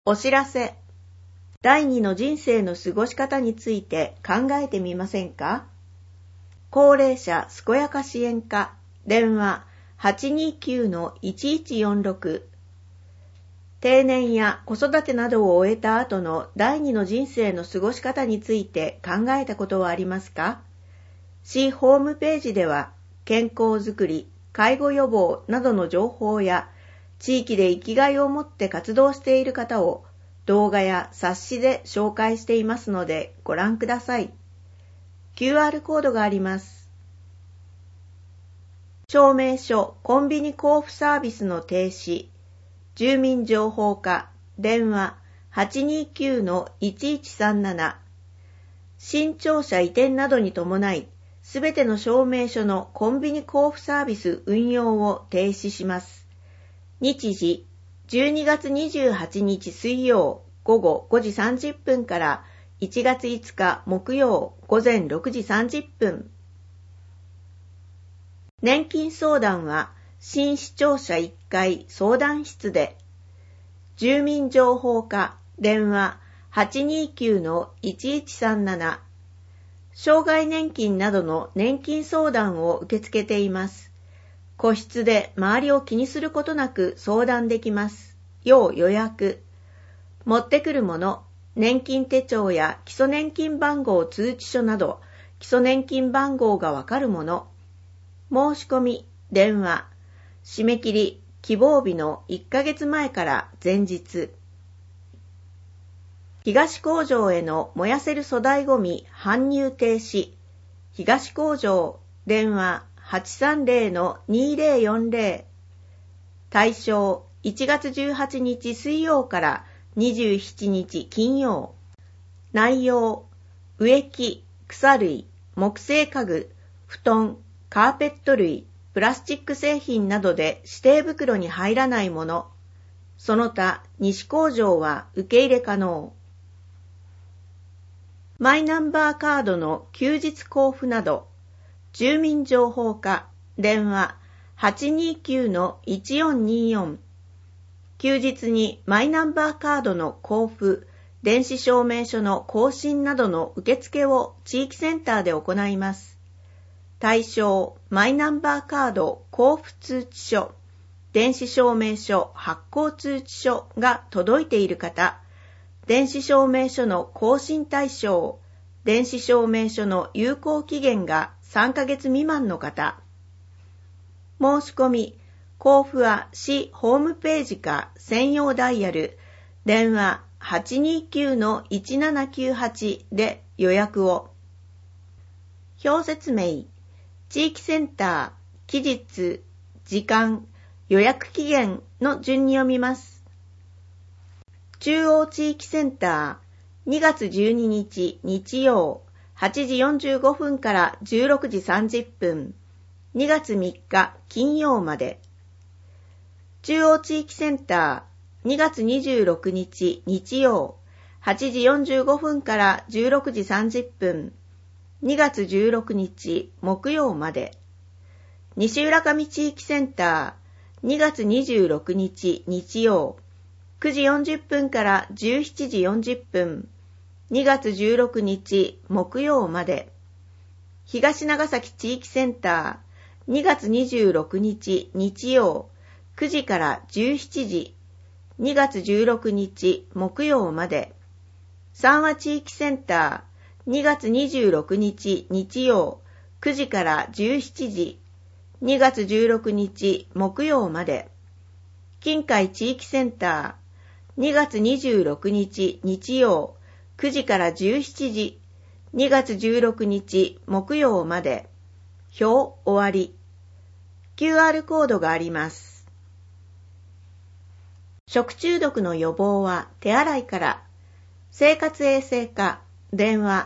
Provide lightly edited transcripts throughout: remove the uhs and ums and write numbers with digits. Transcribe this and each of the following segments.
お知らせ。第二の人生の過ごし方について考えてみませんか？高齢者健やか支援課、電話 829-1146。定年や子育てなどを終えた後の第二の人生の過ごし方について考えたことはありますか？市ホームページでは健康づくり、介護予防などの情報や地域で生きがいを持って活動している方を動画や冊子で紹介していますのでご覧ください。QR コードがあります。証明書、コンビニ交付サービスの停止、住民情報課、電話 829-1137。新庁舎移転などに伴い、すべての証明書のコンビニ交付サービス運用を停止します。日時、12月28日水曜午後5時30分から1月5日木曜午前6時30分。年金相談は新市庁舎1階相談室で、住民情報課電話 829-1137。障害年金などの年金相談を受け付けています。個室で周りを気にすることなく相談できます。要予約。持ってくるもの、年金手帳や基礎年金番号通知書など、基礎年金番号がわかるもの。申し込み、電話。締め切り、希望日の1ヶ月前から前日。東工場への燃やせる粗大ごみ搬入停止。東工場、電話。830-2040。対象1月18日水曜から27日金曜。内容植木、草類、木製家具、布団、カーペット類、プラスチック製品などで指定袋に入らないもの。その他西工場は受け入れ可能。マイナンバーカードの休日交付など。住民情報課、電話 829-1424。休日にマイナンバーカードの交付、電子証明書の更新などの受付を地域センターで行います。対象、マイナンバーカード交付通知書、電子証明書発行通知書が届いている方、電子証明書の更新対象、電子証明書の有効期限が3ヶ月未満の方。申し込み、交付は市ホームページか専用ダイヤル、電話 829-1798 で予約を。表説明、地域センター、期日、時間、予約期限の順に読みます。中央地域センター、2月12日日曜、8時45分から16時30分、2月3日金曜まで。中央地域センター、2月26日日曜、8時45分から16時30分、2月16日木曜まで。西浦上地域センター、2月26日日曜、9時40分から17時40分、2月16日木曜まで。東長崎地域センター、2月26日日曜、9時から17時、2月16日木曜まで。三和地域センター、2月26日日曜、9時から17時、2月16日木曜まで。近海地域センター、2月26日日曜、9時から17時、2月16日木曜まで。表終わり。QR コードがあります。食中毒の予防は手洗いから。生活衛生課、電話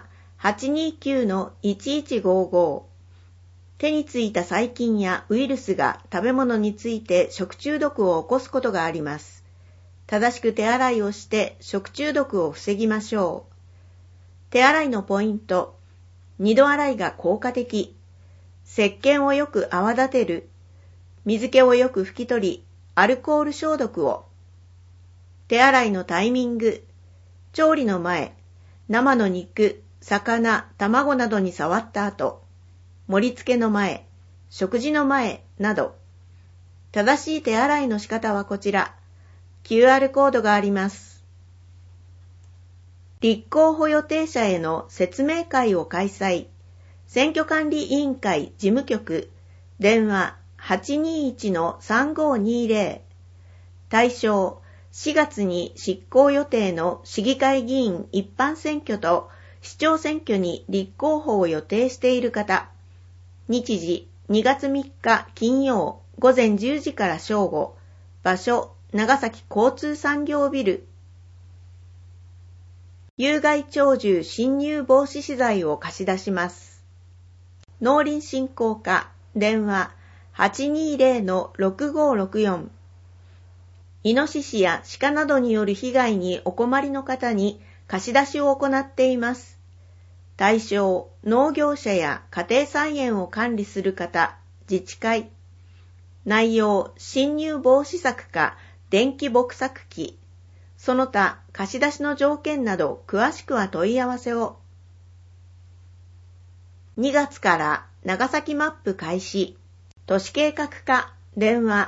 829-1155。手についた細菌やウイルスが食べ物について食中毒を起こすことがあります。正しく手洗いをして食中毒を防ぎましょう。手洗いのポイント。二度洗いが効果的。石鹸をよく泡立てる。水気をよく拭き取り、アルコール消毒を。 手洗いのタイミング、調理の前、生の肉、魚、卵などに触った後、盛り付けの前、食事の前など、正しい手洗いの仕方はこちら、QR コードがあります。立候補予定者への説明会を開催。選挙管理委員会事務局、電話 821-3520。対象、4月に執行予定の市議会議員一般選挙と市長選挙に立候補を予定している方。日時、2月3日金曜午前10時から正午。場所、長崎交通産業ビル。有害鳥獣侵入防止資材を貸し出します。農林振興課、電話 820-6564。イノシシや鹿などによる被害にお困りの方に貸し出しを行っています。対象、農業者や家庭菜園を管理する方、自治会。内容、侵入防止策か電気撲殺機。その他、貸し出しの条件など詳しくは問い合わせを。2月から長崎マップ開始。都市計画課、電話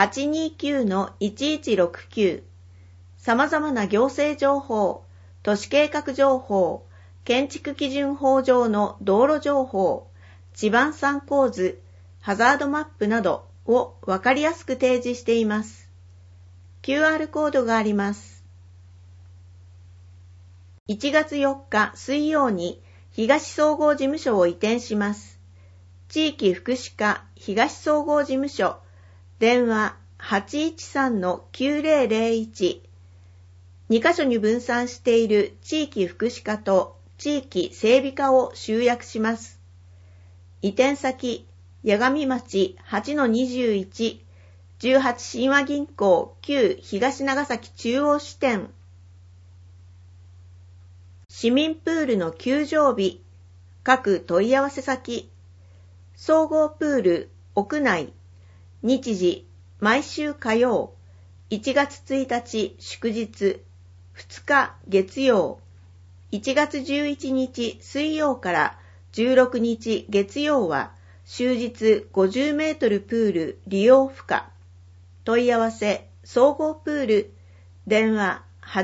829-1169。様々な行政情報、都市計画情報、建築基準法上の道路情報、地盤参考図、ハザードマップなどをわかりやすく提示しています。QR コードがあります。1月4日水曜に東総合事務所を移転します。地域福祉課東総合事務所、電話 813-9001。2カ所に分散している地域福祉課と地域整備課を集約します。移転先、八神町 8-21、18親和銀行旧東長崎中央支店。市民プールの休場日、各問い合わせ先、総合プール屋内、日時、毎週火曜、1月1日祝日、2日月曜、1月11日水曜から16日月曜は終日50メートルプール利用不可。問い合わせ、総合プール、電話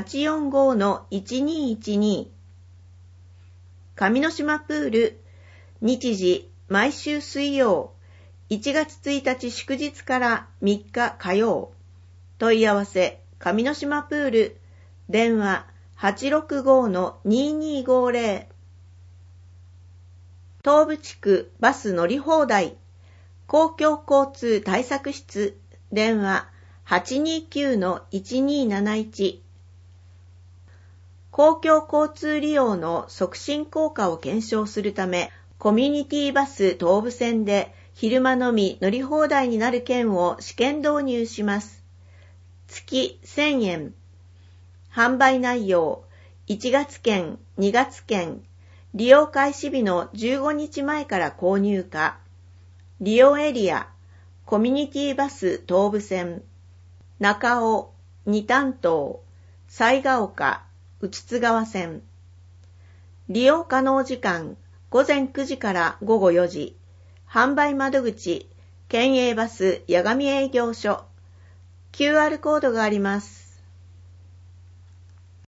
845-1212。上之島プール、日時、毎週水曜、1月1日祝日から3日火曜。問い合わせ、上之島プール、電話 865-2250。東部地区バス乗り放題、公共交通対策室、電話 829-1271。公共交通利用の促進効果を検証するため、コミュニティバス東部線で昼間のみ乗り放題になる券を試験導入します。月1000円。販売内容、1月券、2月券、利用開始日の15日前から購入可。利用エリア、コミュニティバス東部線、中尾、二丹東、西ヶ丘、内津川線。利用可能時間、午前9時から午後4時。販売窓口、県営バス八神営業所。QR コードがあります。